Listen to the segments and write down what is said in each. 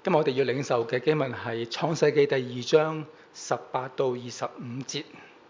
今日我哋要領受嘅經文係創世記第2章18到25節。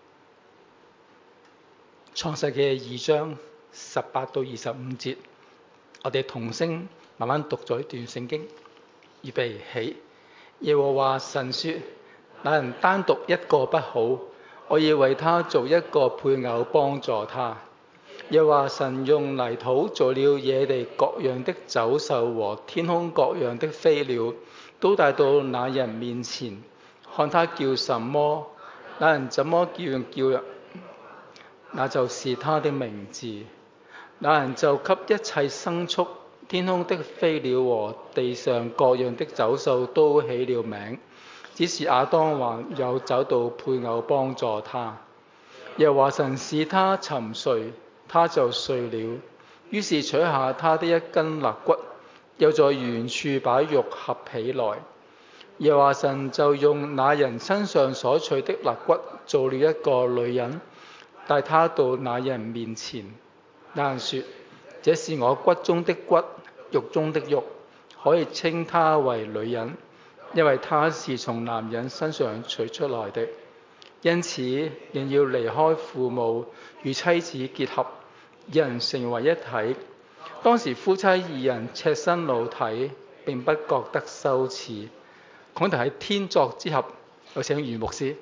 創世記2章18到25節，我哋同聲慢慢讀咗一段聖經。預備起。耶和華神說：那人單獨一個不好，我要為他做一個配偶幫助他。耶和華神用泥土做了野地各樣的走獸和天空各樣的飛鳥，都帶到那人面前，看他叫什麼，那人怎麼叫，那就是他的名字。那人就給一切牲畜、天空的飛鳥和地上各樣的走獸都起了名，只是亞當還有找到配偶幫助他。耶和華神使他沉睡，他就睡了。於是取下他的一根肋骨，又在原處把肉合起來。耶和華神就用那人身上所取的肋骨做了一個女人，帶他到那人面前。那人說：這是我骨中的骨，肉中的肉，可以稱她為女人，因為她是從男人身上取出來的。因此，人要離開父母，與妻子結合，二人成為一體。當時夫妻二人赤身露體，並不覺得羞恥。講題係天作之合，有請余牧師。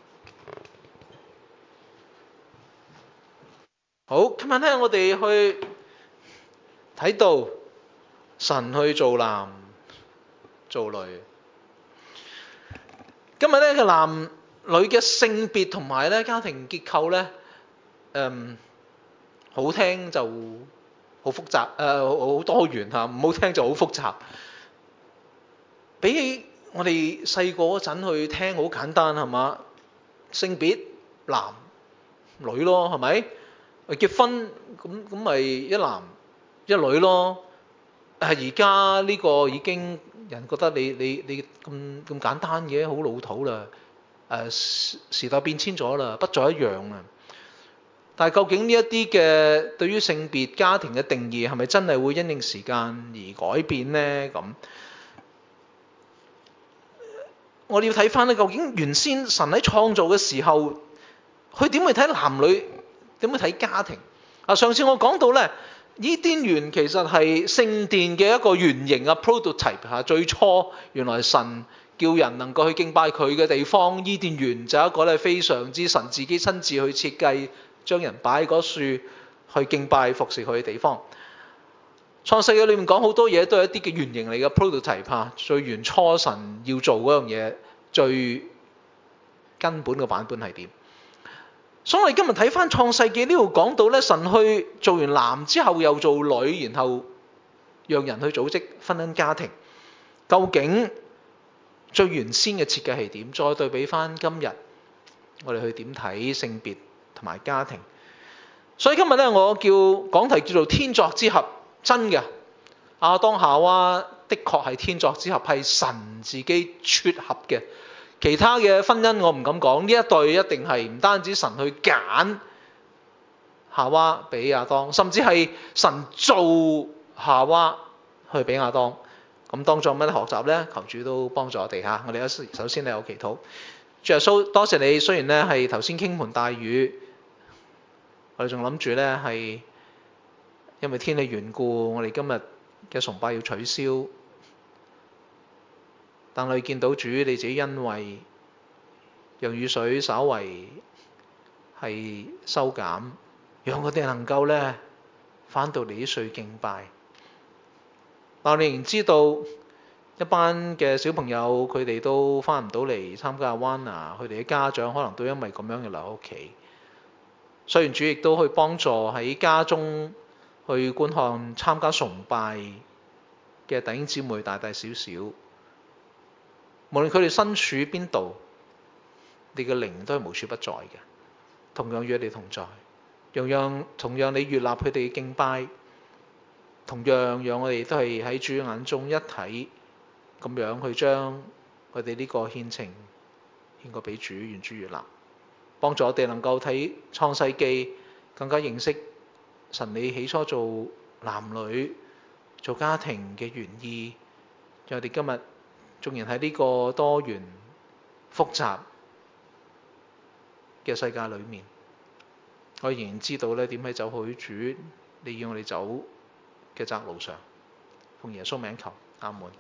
好，今日咧我哋去睇到神去做男做女。今日咧嘅男女嘅性別同埋咧家庭結構咧，好聽就好複雜，好多元嚇；唔好聽就好複雜。比起我哋細個嗰陣去聽，好簡單係嘛？性別男女咯，係咪？結婚咁咪一男一女咯。而家呢個已經人覺得你咁簡單嘅，好老土啦。時代變遷咗啦，不再一樣啦。但係究竟呢一啲嘅對於性別家庭嘅定義係咪真係會因應時間而改變呢？咁我哋要睇翻咧，究竟原先神喺創造嘅時候，佢點去睇男女，點去睇家庭？上次我講到咧，伊甸園其實係聖殿嘅一個原型啊 prototype 嚇。最初原來神叫人能夠去敬拜佢嘅地方，伊甸園就係一個咧非常之神自己親自去設計，將人擺喺嗰樹去敬拜服侍佢嘅地方。創世記裏面講好多嘢都係一啲嘅原型嚟嘅 prototype 嚇，最原初神要做嗰樣嘢，最根本嘅版本係點？所以我哋今日睇翻創世記呢度講到咧，神去做完男之後又做女，然後讓人去組織婚姻家庭。究竟最原先嘅設計係點？再對比翻今日我哋去點睇性別同埋家庭。所以今日咧，我講題叫做天作之合，真嘅。亞當夏娃的確係天作之合，係神自己撮合嘅。其他嘅婚姻我唔敢講，呢一對一定係唔單止神去揀夏娃俾亞當，甚至係神做夏娃去俾亞當。咁當中有乜學習呢？求主都幫助我哋嚇。我哋首先咧有祈禱。主耶穌，多謝你，雖然咧係頭先傾盆大雨，我哋仲諗住咧係因為天氣緣故，我哋今日嘅崇拜要取消。但我哋見到主你自己恩惠，讓雨水稍為係收減，讓我哋能夠咧返到嚟啲歲敬拜。但我哋仍知道一班嘅小朋友佢哋都返唔到嚟參加Awana，佢哋嘅家長可能都因為咁樣而留喺屋企。雖然主亦都去幫助喺家中去觀看參加崇拜嘅弟兄姊妹大大小小。無論佢哋身處邊度，你嘅靈都係無處不在嘅，同樣與你同在。同樣你悅納佢哋嘅敬拜，同樣讓我哋都係喺主眼中一體咁樣去將佢哋呢個獻情獻過俾主，願主悅納，幫助我哋能夠睇創世記，更加認識神你起初做男女做家庭嘅原意。讓我哋今日縱然喺呢個多元複雜嘅世界裏面，我仍然知道咧點喺走去主你要我哋走嘅窄路上。奉耶穌名求，阿門。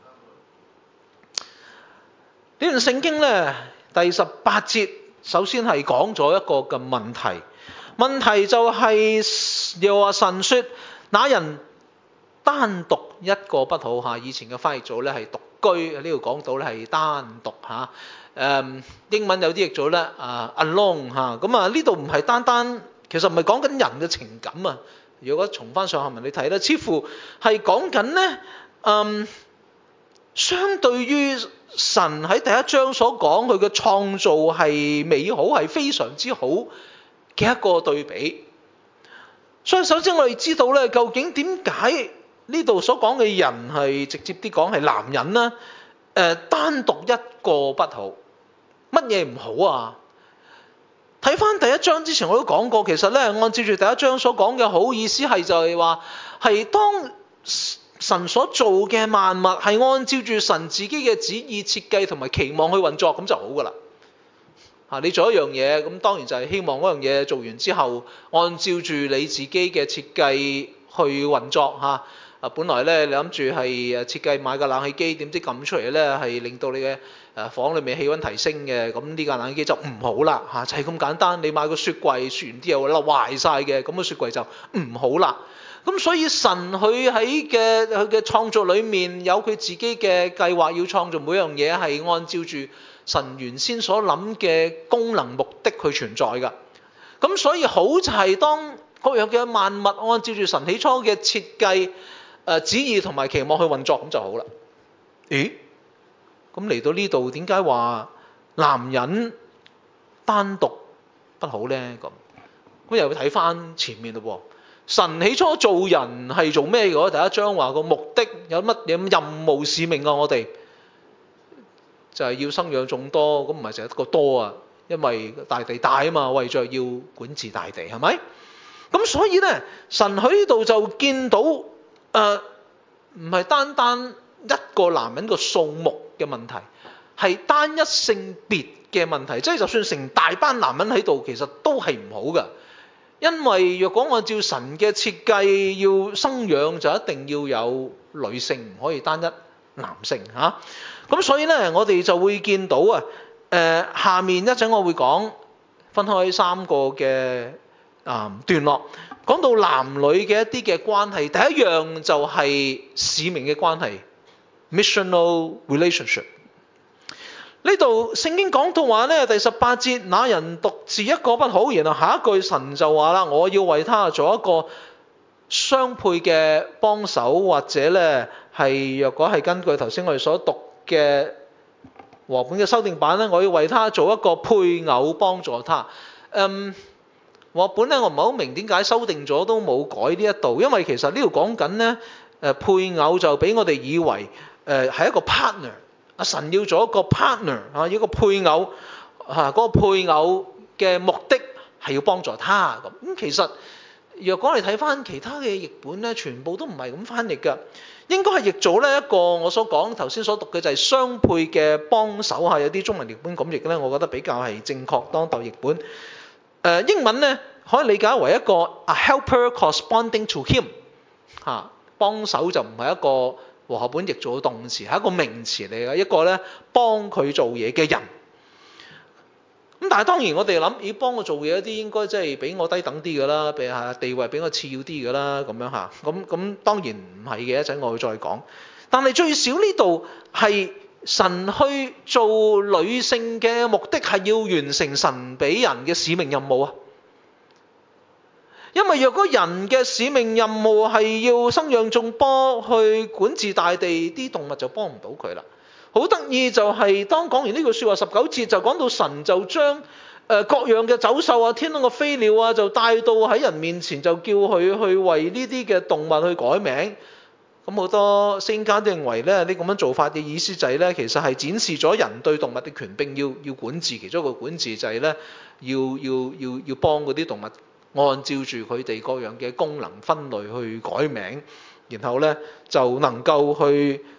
呢段聖經咧第18節，首先係講咗一個嘅問題。問題就係又話神說，那人單獨一個不好嚇。以前嘅翻譯組咧係獨居，呢度講到咧係單獨嚇。英文有啲譯做咧alone 嚇。咁啊呢度唔係單單，其實唔係講緊人嘅情感啊。如果從翻上下文你睇咧，似乎係講緊咧相對於神喺第一章所講佢嘅創造係美好，係非常之好嘅一個對比。所以首先我哋知道咧，究竟點解呢度所講嘅人係直接啲講係男人呢？單獨一個不好，乜嘢唔好啊？睇翻第一章之前我都講過，其實咧按照住第一章所講嘅好意思係就係話係當神所做嘅萬物係按照住神自己嘅旨意設計同埋期望去運作，咁就好噶啦。你做一樣嘢，咁當然就係希望嗰樣嘢做完之後，按照住你自己嘅設計去運作嚇。本來咧你諗住係設計買個冷氣機，點知撳出嚟咧係令到你嘅房裏面氣温提升嘅，咁呢架冷氣機就唔好啦嚇，就係咁簡單。你買個雪櫃，雪完之後咧壞晒嘅，咁個雪櫃就唔好啦。咁所以神佢喺佢嘅創造裏面有佢自己嘅計劃，要創造每樣嘢係按照住神原先所諗嘅功能目的去存在㗎。咁所以好就係當各樣嘅萬物按照住神起初嘅設計、旨意同埋期望去運作，咁就好啦。咦？咁嚟到呢度點解話男人單獨不好呢？咁又要睇翻前面咯喎。神起初做人係做咩嘅？第一章話個目的有乜嘢任務使命啊？我哋就係要生養眾多，咁唔係淨係一個多啊，因為大地大啊嘛，為著要管治大地，係咪？咁所以咧，神喺呢度就見到唔係單單一個男人個數目嘅問題，係單一性別嘅問題，即係就算成大班男人喺度，其實都係唔好㗎。因為若果按照神嘅設計要生養，就一定要有女性，唔可以單一男性嚇。咁所以咧，我哋就會見到下面一陣我會講分開3個嘅段落，講到男女嘅一啲嘅關係。第一樣就係使命嘅關係 ，missional relationship。呢度聖經講到話咧，第18節，那人獨自一個不好，然後下一句神就話啦，我要為他做一個相配嘅幫手，或者咧係若果係根據頭先我哋所讀嘅和本嘅修訂版咧，我要為他做一個配偶幫助他。和本咧我唔係好明點解修訂咗都冇改呢一度，因為其實呢度講緊咧配偶就俾我哋以為係一個 partner。神要做一個 partner 一個配偶嗰個配偶嘅目的係要幫助他咁。其實若果你睇翻其他嘅譯本咧，全部都唔係咁翻譯㗎，應該係譯做呢一個我所講頭先所讀嘅就係相配嘅幫手有啲中文譯本咁譯咧，我覺得比較係正確當代譯本。英文咧可以理解為一個 a helper corresponding to him 幫手就唔係一個和合本譯做嘅動詞，係一個名詞嚟嘅，一個咧幫佢做嘢嘅人。咁但係當然我哋諗，幫我做嘢一啲應該即係比我低等啲㗎啦，譬如地位比我次要啲㗎啦，咁樣嚇。咁當然唔係嘅，一陣我會再講。但係最少呢度係神去做女性嘅目的係要完成神俾人嘅使命任務啊。因為若果人嘅使命任務係要生養眾多去管治大地，啲動物就幫唔到佢啦。好得意就係當講完呢句説話19節就講到神就將各樣嘅走獸啊、天空嘅飛鳥啊就帶到喺人面前，就叫佢去為呢啲嘅動物去改名。咁好多聖經家都認為咧，呢咁樣做法嘅意思就係咧，其實係展示咗人對動物嘅權柄要管治，其中一個管治就係咧要幫嗰啲動物。按照住佢哋各樣嘅功能分類去改名，然後咧就能夠去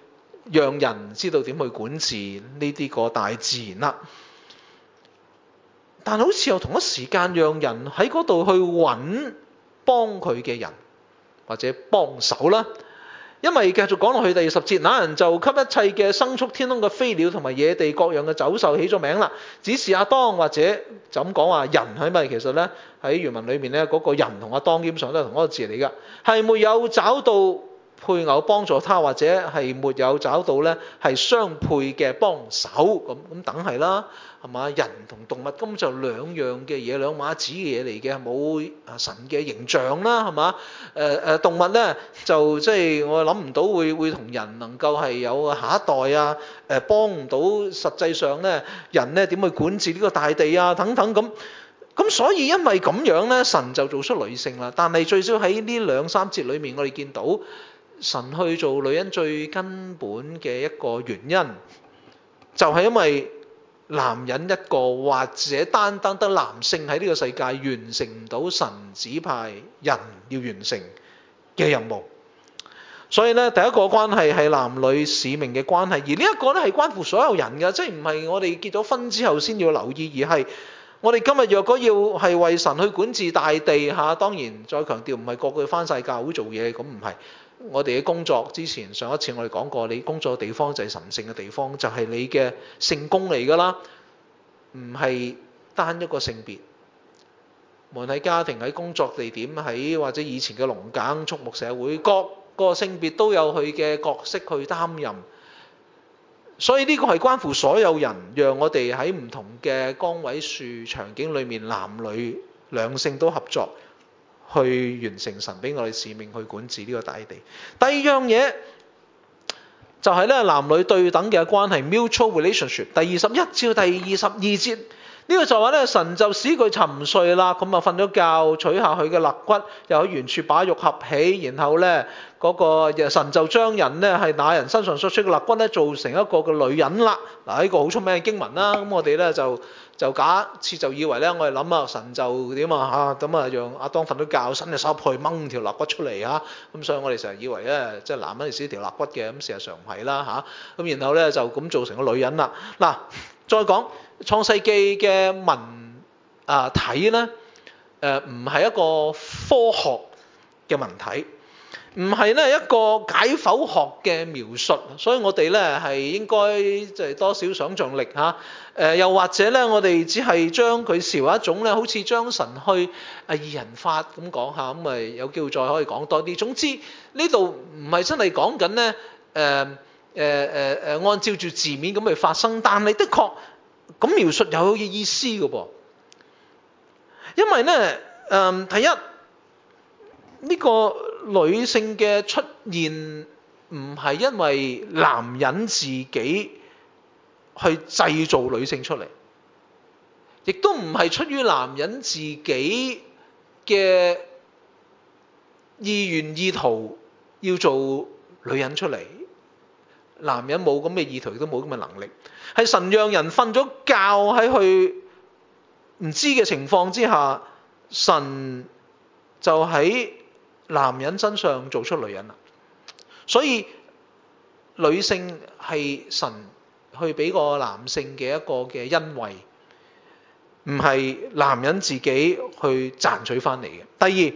讓人知道點去管治呢啲個大自然啦。但好似又同一時間讓人喺嗰度去揾幫佢嘅人或者幫手啦。因為繼續講落去第20節，那人就給一切嘅牲畜、天空嘅飛鳥同埋野地各樣嘅走獸起咗名啦。只是亞當或者就咁講話人係咪？其實呢，喺原文裏面呢，嗰個人同亞當基本上都係同一個字嚟㗎，係沒有找到配偶幫助他，或者係沒有找到呢係相配嘅幫手，咁等係啦，係嘛？人同動物根本就兩樣嘅嘢，兩碼子嘅嘢嚟嘅，冇神嘅形象啦，係嘛？動物呢，就即係我諗唔到會同人能夠係有下一代啊，幫唔到實際上呢，人呢點去管治呢個大地啊等等咁。咁所以因為咁樣呢，神就做出女性啦。但係最少喺呢2、3節裏面，我哋見到神去做女人最根本嘅一個原因，就係因為男人一個或者單得男性喺呢個世界完成唔到神指派人要完成嘅任務。所以咧，第一個關係係男女使命嘅關係，而呢一個咧係關乎所有人嘅，即係唔係我哋結咗婚之後先要留意，而係我哋今日若果要係為神去管治大地嚇，當然再強調唔係個個返晒教會做嘢，咁唔係。我哋嘅工作之前上一次我哋講過，你工作嘅地方就係神聖嘅地方，就係你嘅聖工嚟㗎啦，唔係單一個性別。無論喺家庭、喺工作地點、喺或者以前嘅農耕畜牧社會，各個性別都有佢嘅角色去擔任。所以呢個係關乎所有人，讓我哋喺唔同嘅崗位樹場景裏面，男女兩性都合作，去完成神俾我哋使命，去管治呢個大地。第二樣嘢就係咧，男女對等嘅關係 mutual relationship。第21至到第22節呢個就話咧，神就使佢沉睡啦，咁啊瞓咗覺，取下佢嘅肋骨，又喺原處把肉合起，然後咧嗰個神就將人咧係那人身上所出嘅肋骨咧做成一個嘅女人啦。嗱，呢個好出名嘅經文啦。咁我哋咧就假設就以為咧，我哋諗啊，神就點啊嚇，咁啊讓亞當瞓咗覺，伸隻手去掹條肋骨出嚟嚇。咁所以我哋成日以為咧，即係男人係少條肋骨嘅，咁事實上唔係啦嚇。咁然後咧就咁做成個女人啦。嗱，再講創世記嘅文體咧，唔係一個科學嘅文體，唔係咧一個解剖學嘅描述，所以我哋咧係應該就係多少想像力嚇。又或者咧，我哋只係將佢視為一種咧，好似將神去擬人法咁講下，咁咪有機會再可以講多啲。總之呢度唔係真係講緊咧，按照住字面咁去發生，但係的確咁描述有意思嘅噃。因為咧，第一呢個女性嘅出現唔係因為男人自己去製造女性出嚟，亦都唔係出於男人自己嘅意願意圖要做女人出嚟。男人冇咁嘅意圖，亦都冇咁嘅能力，係神讓人瞓咗覺喺佢唔知嘅情況之下，神就喺男人身上做出女人啦。所以女性係神去俾個男性嘅一個嘅恩惠，唔係男人自己去賺取翻嚟嘅。第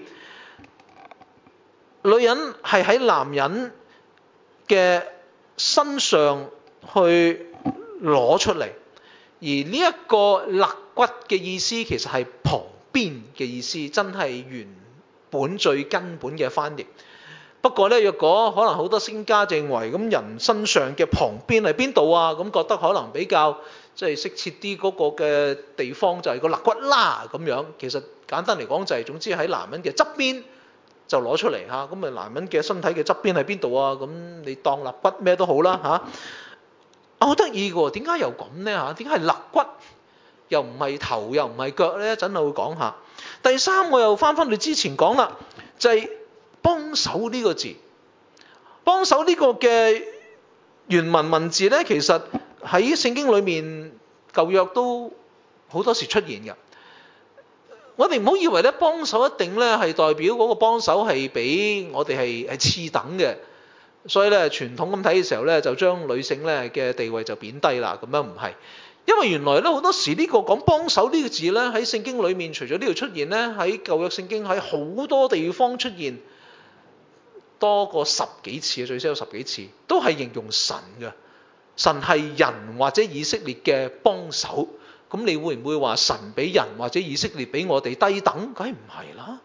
二，女人係喺男人嘅身上去攞出嚟，而呢一個肋骨嘅意思其實係旁邊嘅意思，真係原本最根本嘅翻譯。不過咧，若果可能好多聖家認為咁人身上嘅旁邊係邊度啊？咁覺得可能比較即係適切啲嗰個嘅地方就係個肋骨啦咁樣。其實簡單嚟講就係總之喺男人嘅側邊就攞出嚟嚇。咁啊男人嘅身體嘅側邊喺邊度啊？咁你當肋骨咩都好啦嚇。好得意嘅喎，點解又咁咧嚇？點解係肋骨又唔係頭又唔係腳咧？一陣我會講下。第三，我又翻去之前講啦，就係幫手呢個字，幫手呢個嘅原文文字咧，其實喺聖經裏面舊約都好多時出現嘅。我哋唔好以為咧幫手一定咧係代表嗰個幫手係比我哋係次等嘅。 所以咧傳統咁睇嘅時候咧，就將女性咧嘅地位就貶低啦。咁樣唔係，因為原來咧好多時呢個講幫手呢個字咧喺聖經裏面，除咗呢度出現咧，喺舊約聖經喺好多地方出現，多過10幾次，最少有10幾次，都係形容神嘅。神係人或者以色列嘅幫手，咁你會唔會話神比人或者以色列比我哋低等？梗係唔係啦。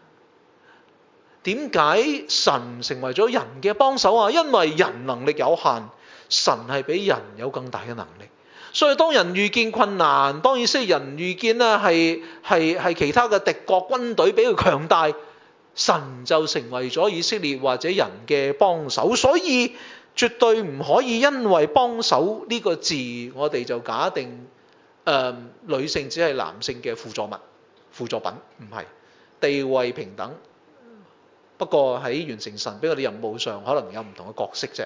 點解神成為咗人嘅幫手啊？因為人能力有限，神係比人有更大嘅能力。所以當人遇見困難，當以色列人遇見咧係其他嘅敵國軍隊比佢強大，神就成為咗以色列或者人嘅幫手。所以絕對唔可以因為幫手呢個字，我哋就假定女性只係男性嘅輔助物、輔助品，唔係，地位平等。不過喺完成神俾我哋任務上，可能有唔同嘅角色啫。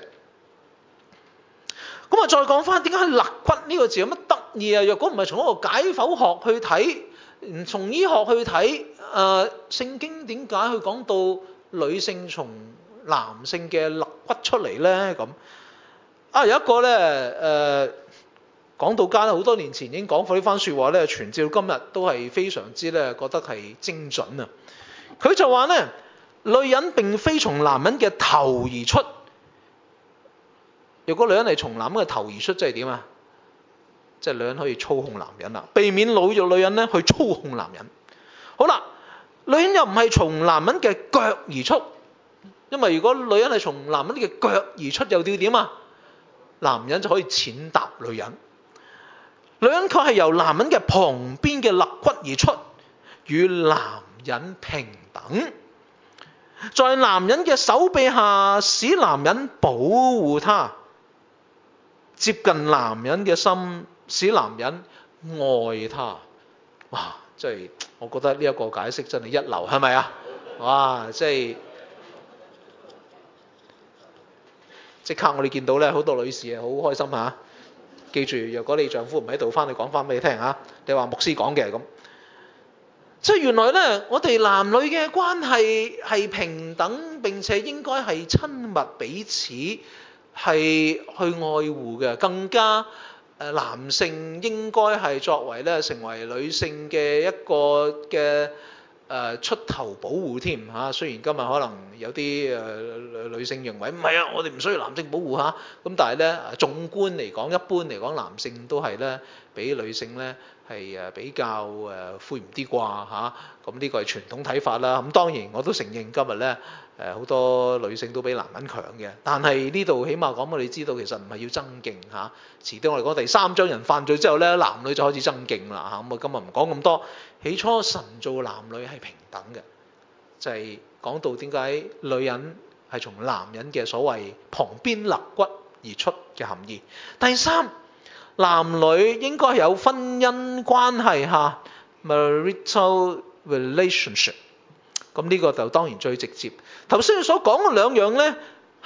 咁啊，再講翻點解肋骨呢個字有乜得意啊？若果唔係從一個解剖學去睇，唔從醫學去睇，聖經點解去講到女性從男性嘅肋骨出嚟咧？咁有一個咧講道家好多年前已經講過呢番説話咧，傳至到今日都係非常之咧覺得係精準啊！佢就話咧，女人並非從男人嘅頭而出。如果女人係從男人嘅頭而出，即係點啊？即係女人可以操控男人啦，避免侮辱女人咧去操控男人。好啦，女人又唔係從男人嘅腳而出，因為如果女人係從男人嘅腳而出，又要點啊？男人就可以踐踏女人。女人卻係由男人嘅旁邊嘅肋骨而出，與男人平等，在男人嘅手臂下，使男人保護她，接近男人嘅心，使男人愛她。哇！即係我覺得呢一個解釋真係一流，係咪啊？哇！即刻我哋見到咧，好多女士係好開心嚇。記住，若果你丈夫唔喺度，翻去講翻俾你聽嚇。你話牧師講嘅咁，即係原來咧，我哋男女嘅關係係平等，並且應該係親密彼此，係去愛護嘅。更加男性應該係作為咧成為女性嘅一個嘅出頭保護添嚇。雖然今日可能有啲女性認為唔係啊，我哋唔需要男性保護嚇。咁但係咧，縱觀嚟講，一般嚟講，男性都係咧比女性咧係比較灰唔啲啩嚇。咁呢個係傳統睇法啦。咁當然我都承認今日咧好多女性都比男人強嘅。但係呢度起碼講我哋知道其實唔係要爭競嚇。遲啲我哋講第3章人犯罪之後咧，男女就開始爭競啦嚇。咁我今日唔講咁多。起初神造男女係平等嘅，就係講到點解女人係從男人嘅所謂旁邊肋骨而出嘅含義。第3，男女應該有婚姻關係嚇 marital relationship。咁呢個就當然最直接。頭先所講嘅兩樣咧，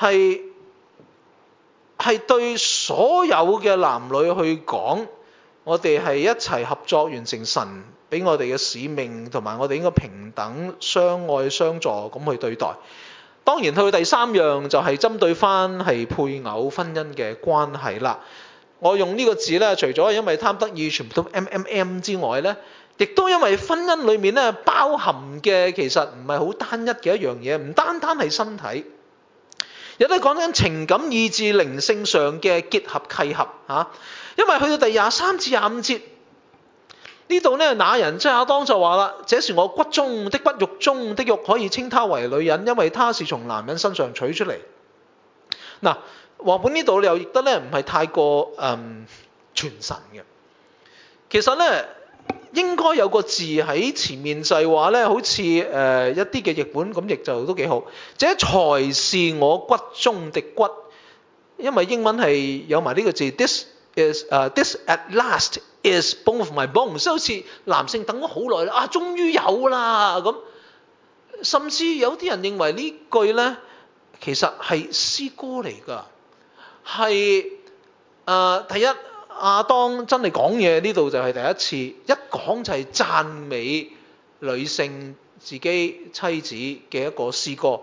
係對所有嘅男女去講，我哋係一齊合作完成神俾我哋嘅使命，同埋我哋應該平等相愛相助咁去對待。當然去到第3樣就係針對翻係配偶婚姻嘅關係啦。我用呢個字咧，除咗係因為貪得意全部都 M 之外咧，亦都因為婚姻裏面咧包含嘅其實唔係好單一嘅一樣嘢，唔單單係身體，有啲講緊情感、意志、靈性上嘅結合契合嚇。因為去到第23至25節呢度咧，那人即係亞當就話啦：這是我骨中的骨，肉中的肉，可以稱他為女人，因為他是從男人身上取出嚟。嗱，和本呢度又譯得咧唔係太過傳神嘅。其實咧應該有個字喺前面就係話咧，好似一啲嘅譯本咁譯就都幾好。這才是我骨中的骨，因為英文係有埋呢個字 this at last is bone of my bones， 好似男性等咗好耐啦，終於有啦咁。甚至有啲人認為呢句咧其實係詩歌嚟㗎，係第一亞當真係講嘢，呢度就係第一次，一講就係讚美女性自己妻子嘅一個詩歌。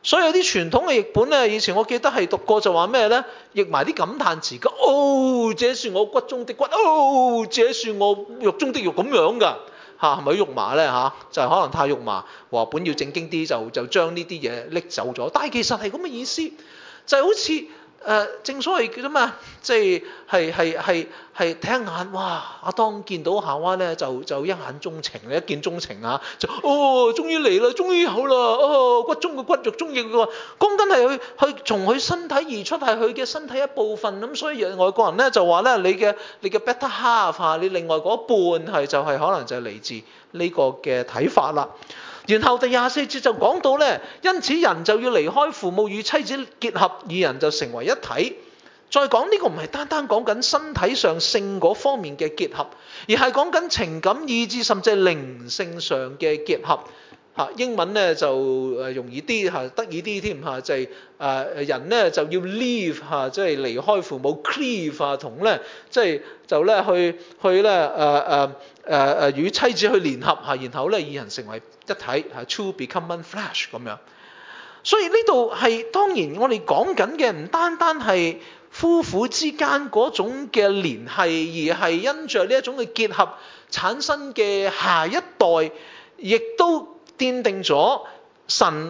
所以有啲傳統嘅譯本咧，以前我記得係讀過就話咩咧，譯埋啲感嘆詞嘅，哦，這是我骨中的骨，哦，這是我肉中的肉咁樣㗎，係咪肉麻咧嚇？就係可能太肉麻，和本要正經啲，就將呢啲嘢拎走咗。但係其實係咁嘅意思，就係好似正所謂叫做咩，即係睇一眼，哇！亞當見到夏娃咧，就一眼鐘情，一見鐘情啊，就哦，終於嚟啦，終於有啦，哦，骨中嘅骨，肉中嘅肉，講緊係佢從佢身體而出，係佢嘅身體一部分。咁所以外國人咧就話咧，你嘅 better half 嚇，你另外嗰半係就係可能就係嚟自呢個嘅睇法啦。然後第24節就講到咧，因此人就要離開父母與妻子結合，二人就成為一體。再講呢個唔係單單講緊身體上性嗰方面嘅結合，而係講緊情感、意志甚至係靈性上嘅結合。英文咧就容易啲得意啲添就係人咧就要 leave 即係離開父母 cleave 同咧即係就咧去咧與妻子去聯合然後咧二人成為一體，two become one flesh 咁樣。所以呢度係當然我哋講緊嘅唔單單係夫婦之間嗰種嘅聯繫，而係因着呢一種嘅結合產生嘅下一代，亦都奠定咗神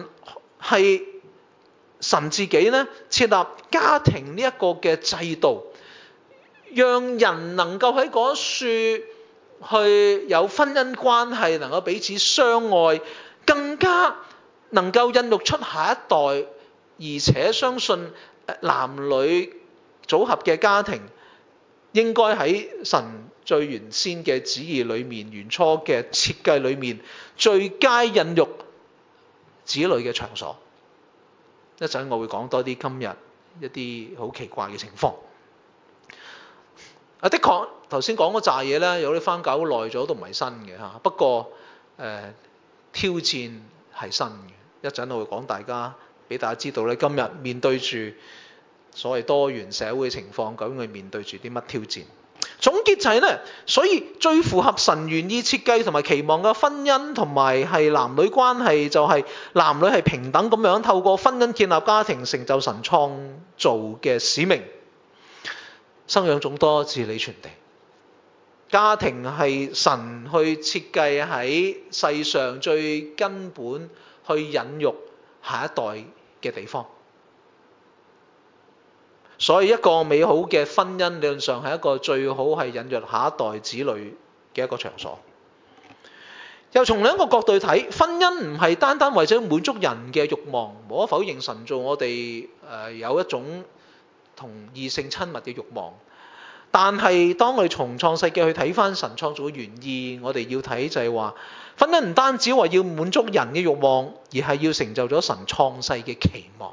自己咧設立家庭呢一個嘅制度，讓人能夠喺嗰處去有婚姻關係，能夠彼此相愛，更加能夠孕育出下一代，而且相信男女組合嘅家庭應該喺神最原先嘅旨意裏面，原初嘅設計裏面，最佳孕育子女嘅場所。一陣我會講多啲今日一啲好奇怪嘅情況。的確頭先講嗰扎嘢咧，有啲翻教耐咗都唔係新嘅嚇。不過挑戰係新嘅。一陣我會講俾大家知道咧，今日面對住所謂多元社會嘅情況，究竟佢面對住啲乜挑戰？總結就係咧，所以最符合神原意設計同埋期望嘅婚姻同埋係男女關係，就係男女係平等咁樣透過婚姻建立家庭，成就神創造嘅使命，生養眾多，治理全地。家庭係神去設計喺世上最根本去孕育下一代嘅地方。所以一個美好嘅婚姻理論上係一個最好係引入下一代子女嘅一個場所。又從兩個角度去睇，婚姻唔係單單為咗滿足人嘅慾望，無可否認神造我哋有一種同異性親密嘅慾望。但係當我哋從創世紀去睇翻神創造嘅原意，我哋要睇就係話，婚姻唔單止話要滿足人嘅慾望，而係要成就咗神創世嘅期望。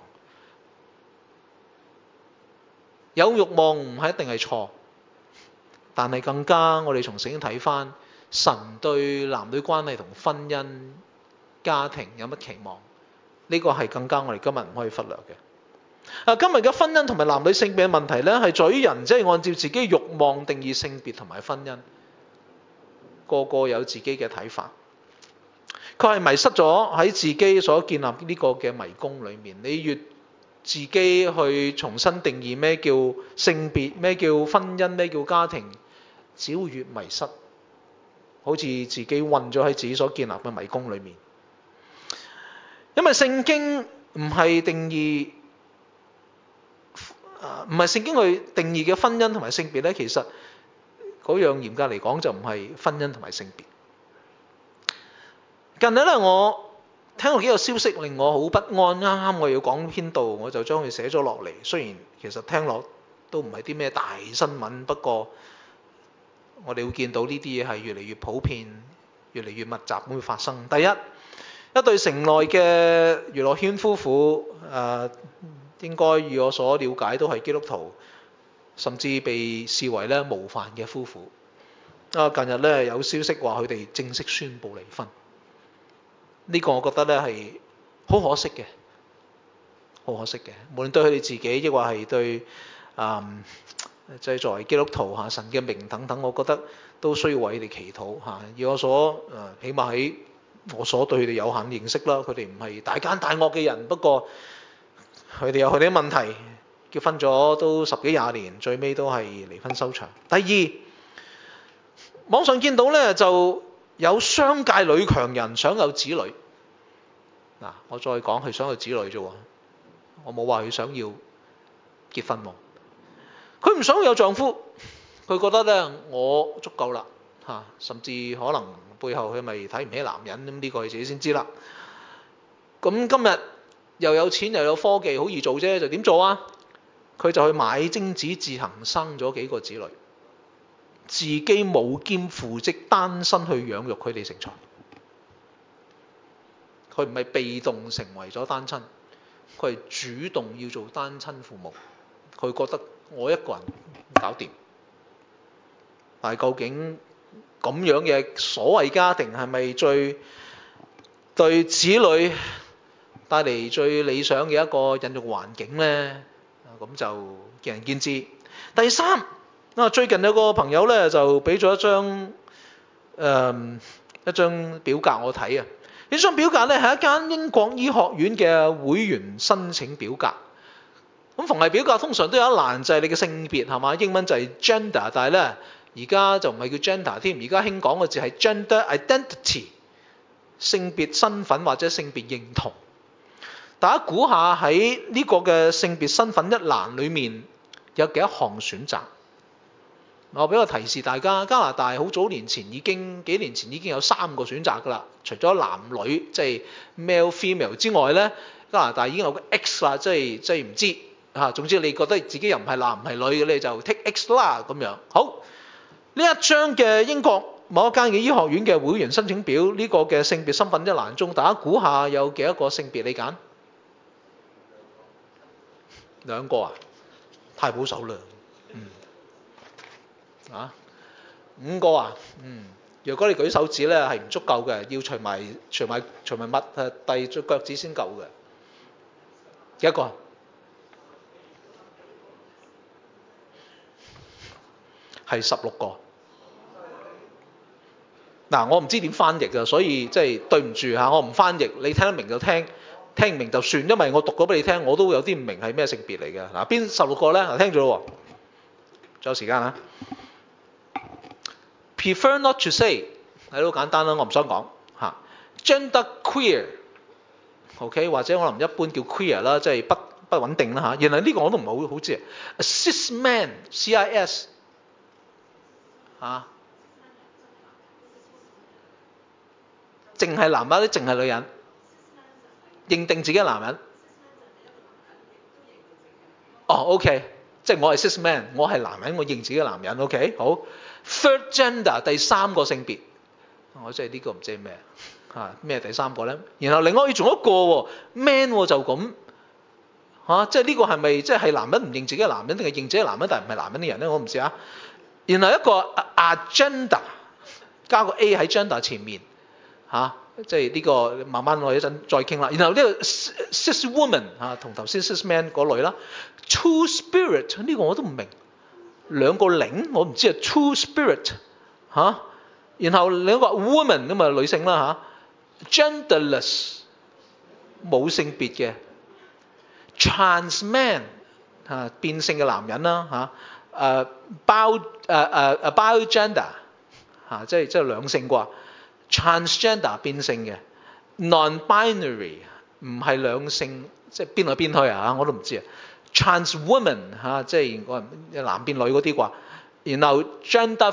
有慾望唔係一定係錯，但係更加我哋從聖經睇翻神對男女關係同婚姻家庭有乜期望，呢個係更加我哋今日唔可以忽略嘅。今日嘅婚姻同埋男女性別嘅問題咧，係在於人即係按照自己慾望定義性別同埋婚姻，個個有自己嘅睇法。佢係迷失咗喺自己所建立呢個嘅迷宮裏面。你越自己去重新定義咩叫性別，咩叫婚姻，咩叫家庭，只會越迷失，好似自己困咗喺自己所建立嘅迷宮裏面。因為聖經唔係定義，唔係聖經去定義嘅婚姻同埋性別咧，其實嗰樣嚴格嚟講就唔係婚姻同埋性別。近日咧，我聽到幾個消息令我好不安，啱我要講篇道，我就將佢寫咗落嚟。雖然其實聽落都唔係啲咩大新聞，不過我哋會見到呢啲嘢係越嚟越普遍、越嚟越密集咁會發生。第一，一對城內嘅娛樂圈夫婦，應該以我所了解都係基督徒，甚至被視為咧模範嘅夫婦。近日咧有消息話佢哋正式宣布離婚。呢個我覺得咧係好可惜嘅，好可惜嘅。無論對佢哋自己，亦或係對即係作為基督徒神嘅名等等，我覺得都需要為佢哋祈禱以我所起碼喺我所對佢哋有限認識啦，佢哋唔係大奸大惡嘅人，不過佢哋有佢哋嘅問題，結婚咗都10幾20年，最尾都係離婚收場。第二，網上見到呢就有商界女強人想有子女。嗱，我再講佢想有子女啫喎，我冇話佢想要結婚喎。佢唔想有丈夫，佢覺得呢我足夠啦嚇，甚至可能背後佢咪睇唔起男人，咁呢個佢自己先知啦。咁今日又有錢又有科技，好易做啫，就點做啊？佢就去買精子，自行生咗幾個子女，自己無兼父職，單身去養育佢哋成才。佢唔係被動成為咗單親，佢係主動要做單親父母。佢覺得我一個人搞掂。但係究竟咁樣嘅所謂家庭係咪最對子女帶嚟最理想嘅一個孕育環境呢？咁就見仁見智。第三，最近有個朋友呢就俾咗一張表格我睇啊。呢張表格呢係一間英國醫學院嘅會員申請表格。咁逢係表格通常都有一欄就係你嘅性別係嘛？英文就係 gender， 但係呢而家就唔係叫 gender 添，而家興講嘅字係 gender identity， 性別身份或者性別認同。大家估下喺呢個嘅性別身份一欄裡面有幾多項選擇？我俾個提示大家，加拿大好幾年前已經有3個選擇㗎啦。除咗男女即係 male female 之外呢，加拿大已經有個 X 啦，即係唔知嚇。總之你覺得自己又唔係男唔係女嘅，你就 take X 啦咁樣。好，呢一張嘅英國某一間嘅醫學院嘅會員申請表，呢個嘅性別身份一欄中，大家估下有幾多個性別你揀？2個啊？太保守啦。5個啊？如果你舉手指咧係唔足夠嘅，要除埋襪遞隻腳趾先夠嘅。幾多個？係16個。嗱，我唔知點翻譯㗎，所以即係對唔住嚇，我唔翻譯，你聽得明就聽，聽唔明就算，因為我讀咗俾你聽，我都有啲唔明係咩性別嚟嘅。嗱，邊16個咧？嗱，聽住咯喎，仲有時間啊。Prefer not to say 係好簡單啦，我唔想講嚇。Gender queer，OK，或者可能一般叫 queer 啦，即係不穩定啦嚇。原來呢個我都唔係好知啊。Cis man，CIS 嚇，淨係男人定淨係女人？認定自己係男人？哦 ，OK， 即係我係 cis man， 我係男人，我認自己係男人 ，OK， 好。Third gender， 第3個性別，我真係呢個唔知係咩嚇，咩第3個咧？然後另外仲有一個喎 ，man 就咁嚇，即係呢個係咪即係男人唔認自己係男人，定係認自己係男人但係唔係男人嘅人咧？我唔知啊。然後一個 agenda 加個 A 喺 gender 前面嚇，即係呢個慢慢我一陣再傾啦。然後呢個 cis woman 嚇，同頭先 cis man 嗰類啦。Two spirit 呢個我都唔明。2個0我唔知啊 ，two spirit 嚇，然後另一個 woman 咁啊女性啦嚇 ，genderless 冇性別嘅 ，trans man 嚇變性嘅男人啦嚇，biogender 嚇即係兩性啩 ，transgender 變性嘅 ，non-binary 唔係兩性，即係邊來邊去啊我都唔知啊。Trans woman 嚇，即係男變女嗰啲啩，然後 gender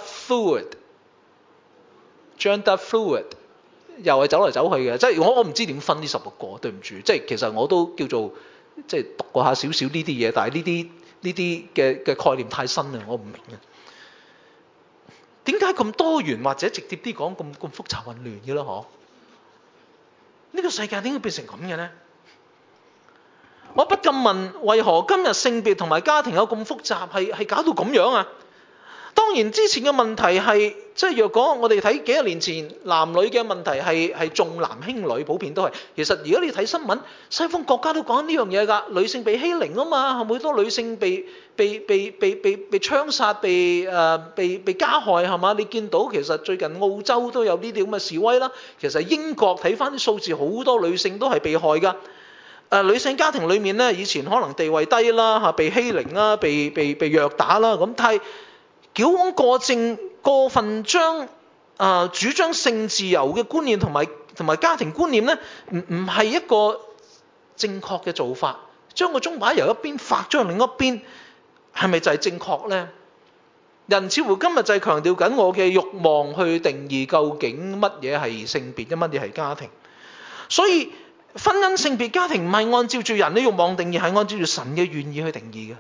fluid 又係走嚟走去嘅，即係我唔知點分呢16個，對唔住，即係其實我都叫做即係讀過下少少呢啲嘢，但係呢啲嘅概念太新啦，我唔明啊。點解咁多元或者直接啲講咁複雜混亂嘅咧？嗬？呢個世界點解變成咁嘅咧？我不禁問，為何今日性別同埋家庭有咁複雜，係搞到咁樣啊？當當然之前嘅問題係，即係若果我哋睇幾十年前男女嘅問題係重男輕女，普遍都係。其實如果你睇新聞，西方國家都講呢樣嘢㗎，女性被欺凌啊嘛，係咪好多女性被槍殺、被加害係嘛？你見到其實最近澳洲都有呢啲咁嘅示威啦。其實英國睇翻啲數字，好多女性都係被害㗎。女性家庭裏面咧，以前可能地位低啦，嚇被欺凌啦，被虐打啦，咁但係矯枉過正，過分將主張性自由嘅觀念同埋家庭觀念咧，唔係一個正確嘅做法。將個鐘擺由一邊發咗向另一邊，係咪就係正確咧？人似乎今日就係強調緊我嘅慾望去定義究竟乜嘢係性別，乜嘢係家庭。所以婚姻、性別、家庭唔係按照住人嘅慾望定義，係按照住神嘅願意去定義嘅。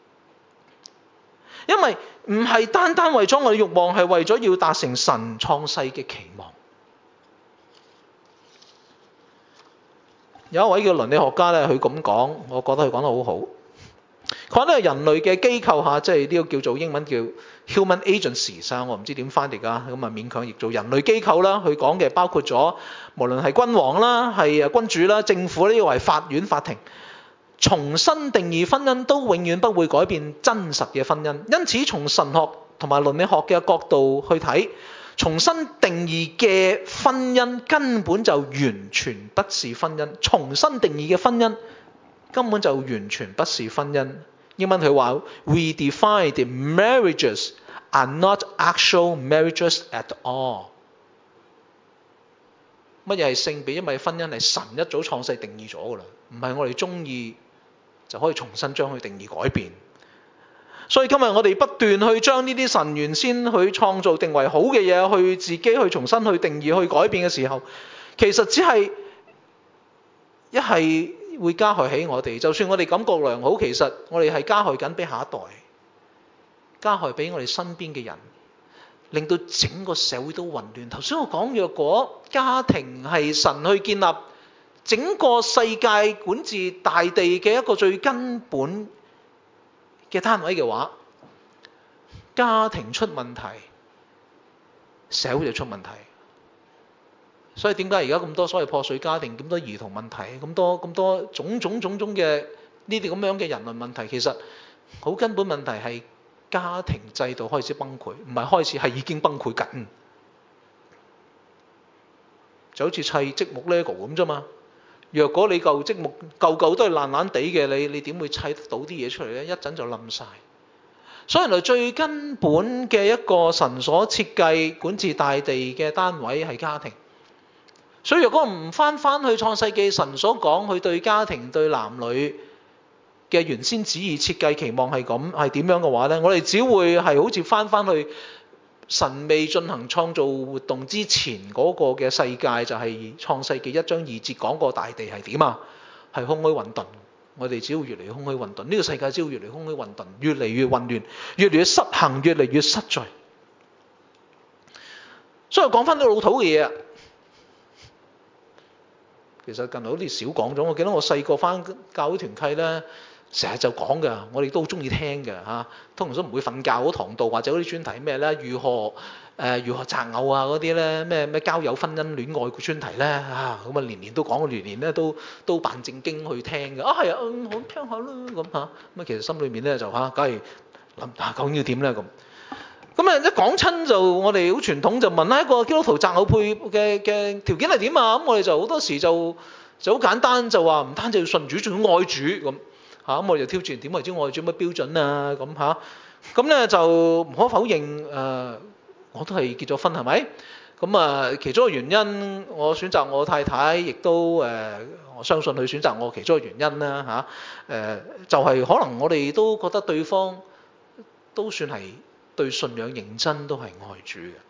因為唔係單單為咗我嘅慾望，係為咗要達成神創世嘅期望。有一位叫倫理學家咧，佢咁講，我覺得佢講得好好。佢話咧，人類嘅機構嚇，即係呢個叫做英文叫 human agencies，我唔知點翻譯啊，咁啊勉強譯做人類機構啦。佢講嘅包括咗無論係君王啦、係君主啦、政府呢個係法院、法庭，重新定義婚姻都永遠不會改變真實嘅婚姻。因此，從神學同埋倫理學嘅角度去睇，重新定義嘅婚姻根本就完全不是婚姻。重新定義嘅婚姻根本就完全不是婚姻。英文佢話 ：We define the marriages are not actual marriages at all。乜嘢係性別？因為婚姻係神一早創世定義咗㗎啦，唔係我哋中意就可以重新將佢定義改變。所以今日我哋不斷去將呢啲神原先去創造定為好嘅嘢，去自己去重新去定義、去改變嘅時候，其實只係一係會加害起我哋。就算我哋感覺良好，其實我哋係加害緊俾下一代，加害俾我哋身邊嘅人，令到整個社會都混亂。頭先我講，若果家庭係神去建立整個世界管治大地嘅一個最根本嘅單位嘅話，家庭出問題，社會就出問題。所以點解而家咁多所謂破碎家庭、咁多兒童問題、咁多種種嘅呢啲咁樣嘅人倫問題，其實好根本問題係家庭制度開始崩潰，唔係開始，係已經崩潰緊。就好似砌積木 Lego 咁啫嘛。若果你嚿積木嚿都係爛爛地嘅，你點會砌得到啲嘢出嚟呢？一陣就冧晒。所以原來最根本嘅一個神所設計管治大地嘅單位係家庭。所以若果唔翻去創世記神所講，佢對家庭對男女嘅原先旨意設計期望係咁係點樣嘅話呢，我哋只會係好似翻去神未進行創造活動之前嗰個嘅世界，就係創世記1章2節講過大地係點啊？係空虛混沌。我哋只會越嚟越空虛混沌，呢個世界只會越嚟越空虛混沌，越嚟越混亂，越嚟越失衡，越嚟越失序。所以講翻啲老土嘅嘢啊，其實近來好似少講咗。我記得我細個翻教會團契咧，成日就講㗎，我哋都好中意聽㗎嚇。通常都唔會瞓覺嗰堂道或者嗰啲專題咩咧，如何擇偶啊嗰啲咧，咩交友、婚姻、戀愛嘅專題咧嚇，咁啊年年都講，年年咧都扮正經去聽㗎。係啊，好聽下啦咁嚇。咁其實心裏面咧就梗係諗究竟要點咧咁。咁一講親就我哋好傳統就問一個基督徒擇偶配嘅條件係點啊？咁我哋就好多時就好簡單就話唔單止要信主，仲要愛主咁嚇。咁我哋就挑戰點為之愛主乜標準啊？咁嚇。咁咧就唔可否認我都係結咗婚係咪？咁其中一個原因我選擇我太太，亦都我相信佢選擇我其中一個原因啦嚇。就係可能我哋都覺得對方都算係對信仰認真，都係愛主嘅。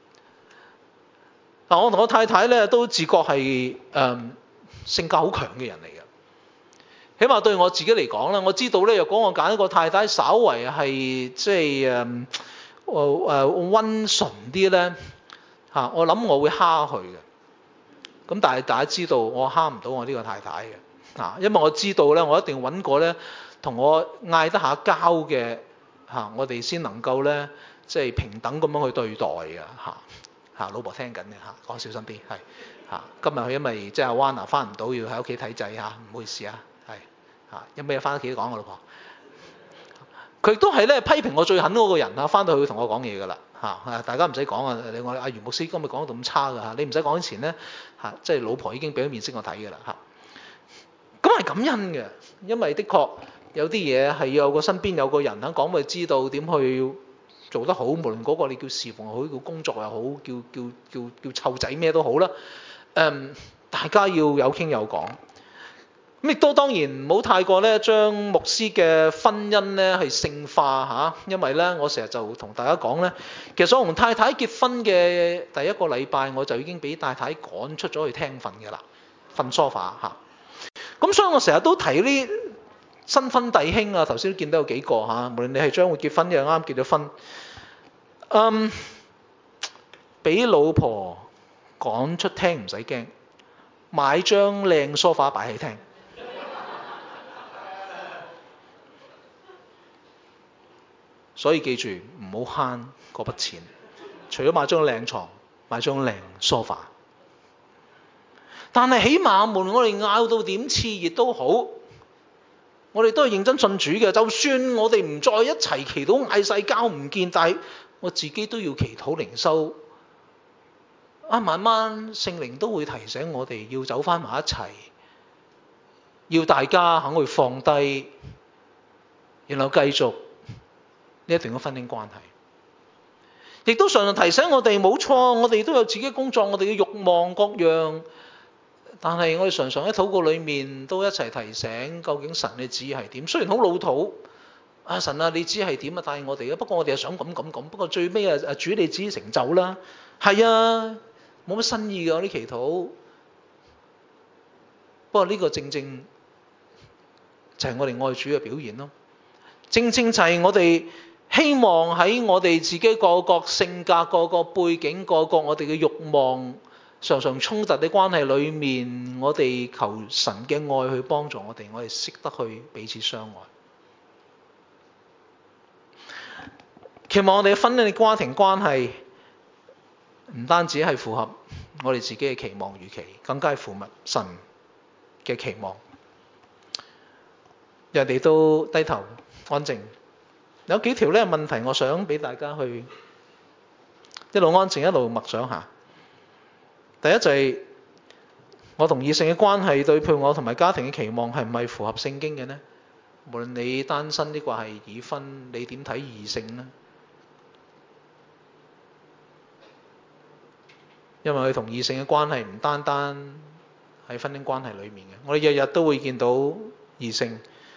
我同我太太咧都自覺係性格好強嘅人嚟嘅。起碼對我自己嚟講啦，我知道咧，若果我揀一個太太稍為係即係溫順啲咧嚇，我諗我會蝦佢嘅。咁但係大家知道我蝦唔到我呢個太太嘅嚇，因為我知道咧，我一定揾個咧同我嗌得下交嘅嚇，我哋先能夠咧即係平等咁樣去對待嘅老婆聽緊嘅講小心啲今日佢因為即係阿 Wana 翻唔到，要喺屋企睇仔唔好意思有咩嘢翻屋企講我老婆。佢亦都係咧批評我最狠嗰個人翻到去同我講嘢㗎啦大家唔使講你我阿袁牧師今日講到咁差㗎你唔使講之前咧即係老婆已經俾咗面色我睇㗎啦咁係感恩嘅，因為的確有啲嘢係有個身邊有個人講咪知道點去做得好，無論嗰個你叫侍奉又好，叫工作又好，叫湊仔咩都好啦。大家要有傾有講。咁亦都當然唔好太過咧將牧師嘅婚姻咧係聖化因為咧我成日就同大家講咧，其實我同太太結婚嘅第一個禮拜我就已經俾太太趕出咗去廳瞓㗎啦，瞓 sofa 咁所以我成日都提呢新婚弟兄頭先都見到有幾個無論你係將會結婚又啱結咗婚，俾老婆趕出廳唔使驚，買張靚 sofa 擺喺廳。所以記住唔好慳嗰筆錢，除咗買張靚床，買張靚 sofa。但係起碼無論我哋拗到點熾熱都好，我哋都係認真信主嘅。就算我哋唔再一齊祈禱嗌晒交唔見，但係我自己都要祈禱靈修。慢慢聖靈都會提醒我哋要走翻埋一齊，要大家肯去放低，然後繼續呢一段嘅婚姻關係，亦都常常提醒我哋冇錯，我哋都有自己工作，我哋嘅慾望各樣，但係我哋常常喺禱告裏面都一齊提醒，究竟神嘅旨意係點？雖然好老土，神你旨意係點帶我哋，不過我哋又想咁，不過最尾主你旨意成就啦，係冇乜新意嘅我啲祈禱，不過呢個正正就係我哋愛主嘅表現咯，正正就係我哋希望喺我哋自己個性格、個背景、我哋嘅慾望常常衝突嘅關係裏面，我哋求神嘅愛去幫助我哋識得去彼此相愛。期望我哋嘅婚姻嘅家庭關係唔單止係符合我哋自己嘅期望預期，更加係符合神嘅期望。人哋都低頭安靜。有幾條咧問題，我想俾大家去一路安靜一路默想下。第一就係我同異性嘅關係對配偶同埋家庭嘅期望係唔係符合聖經嘅呢？無論你單身抑或係已婚，你點睇異性呢？因為佢同異性嘅關係唔單單喺婚姻關係裏面嘅，我哋日日都會見到異性。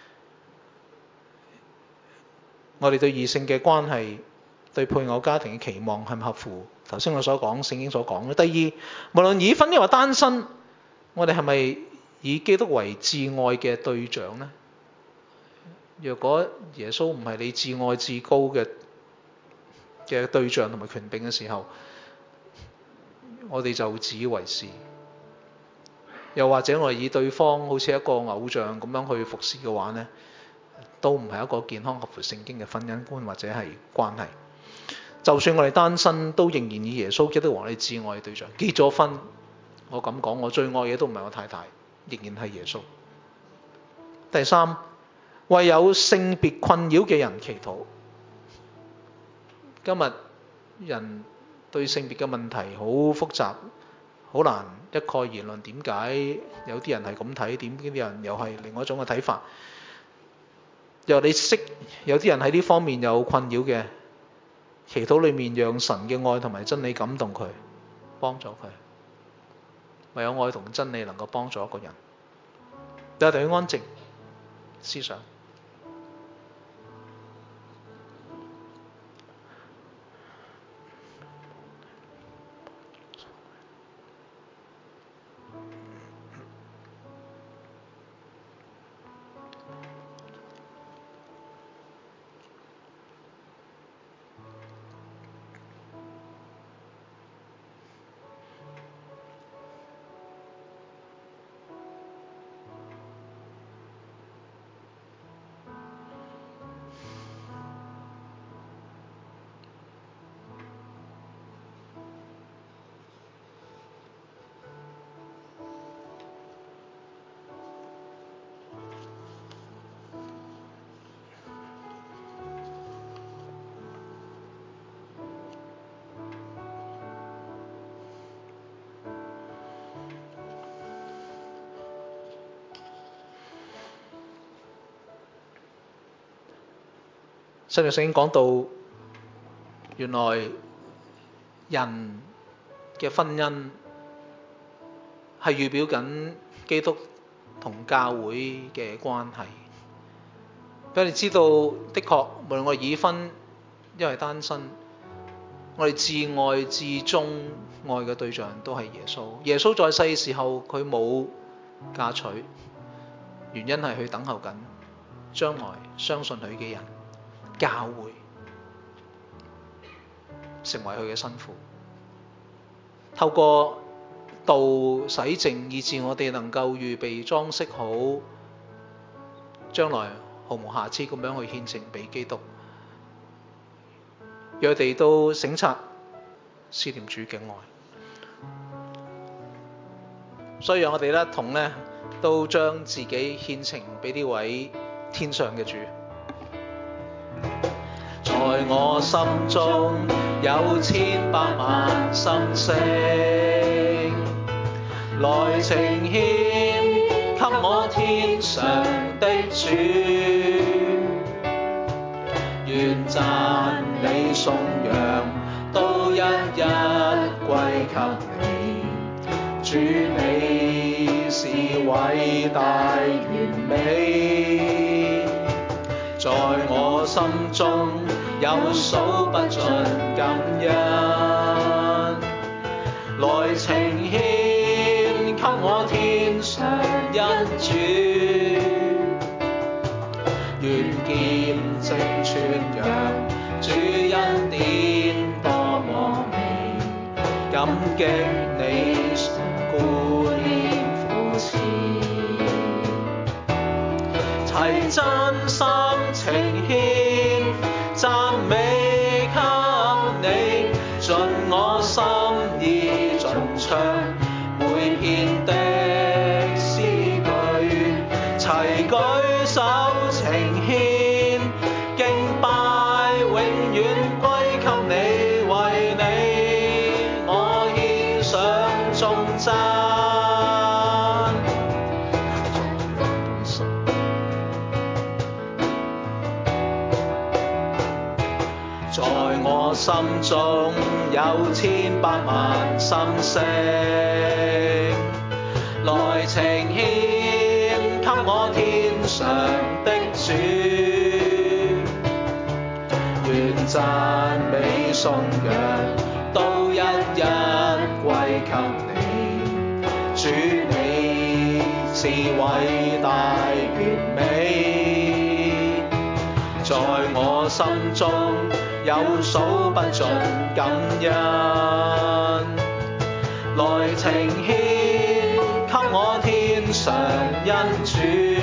我哋對異性嘅關係、對配偶家庭嘅期望係唔合乎頭先我所講聖經所講嘅？第二，無論已婚抑或單身，我哋係咪以基督為至愛嘅對象呢？若果耶穌唔係你至愛至高嘅對象同埋權柄嘅時候，我哋就自以為是。又或者我哋以對方好似一個偶像咁樣去服侍嘅話呢，都唔係一個健康合乎聖經嘅婚姻觀或者係關係。就算我哋單身，都仍然以耶穌基督為我哋至愛嘅對象。結咗婚，我咁講，我最愛嘅都唔係我太太，仍然係耶穌。第三，為有性別困擾嘅人祈禱。今日人對性別嘅問題好複雜，好難一概而論。點解有啲人係咁睇，點啲人又係另外一種嘅睇法？又你識有啲人喺呢方面有困擾嘅，祈禱裏面讓神嘅愛同埋真理感動佢，幫助佢。唯有愛同真理能夠幫助一個人。但係佢安靜思想。 新約聖經講到，原來人嘅婚姻係預表緊基督同教會嘅關係。俾我哋知道，的確無論我哋已婚因為單身，我哋至愛至忠愛嘅對象都係耶穌。耶穌在世嘅時候，佢冇嫁娶，原因係佢等候緊將來相信佢嘅人，教會成為佢嘅新婦。透過道洗淨，以致我哋能夠預備裝飾好，將來毫無瑕疵咁樣去獻呈俾基督。讓我哋都省察思念主嘅愛。所以讓我哋一同都將自己獻呈俾呢位天上嘅主。在我心中有千百萬心聲，來呈獻給我天上的主，願讚美頌揚都一一歸給你。主你是偉大完美，在我心中有數不盡感恩，來呈獻給我天上恩主，願見證傳揚主恩典多麼美，感激你顧念扶持，齊真心呈獻讚美給你，盡我心意盡唱每篇的詩句，齊舉手呈獻敬拜永遠歸給你，為你我獻上頌讚。在我心中有千百萬心聲，來呈獻給我天上的主，願讚美頌揚都一一歸給你。主你是偉大完美，在我心中有數不盡感恩，來呈獻給我天上恩主，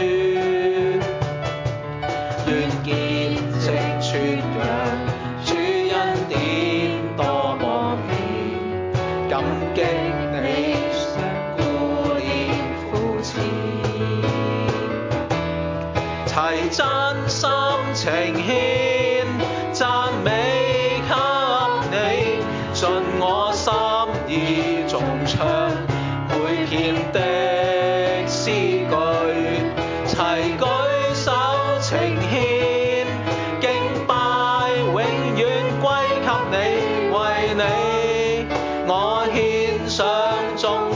願見證傳揚主恩典多麼美，感激你顧念扶持，齊真心呈獻讚美給你，盡我心意頌唱每篇的詩句，齊舉手呈獻敬拜永遠歸給你，為你我獻上頌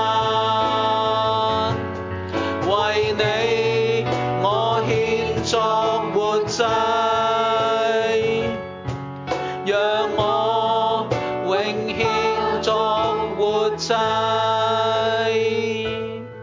讚，為你我獻作活祭，讓我永獻作活祭。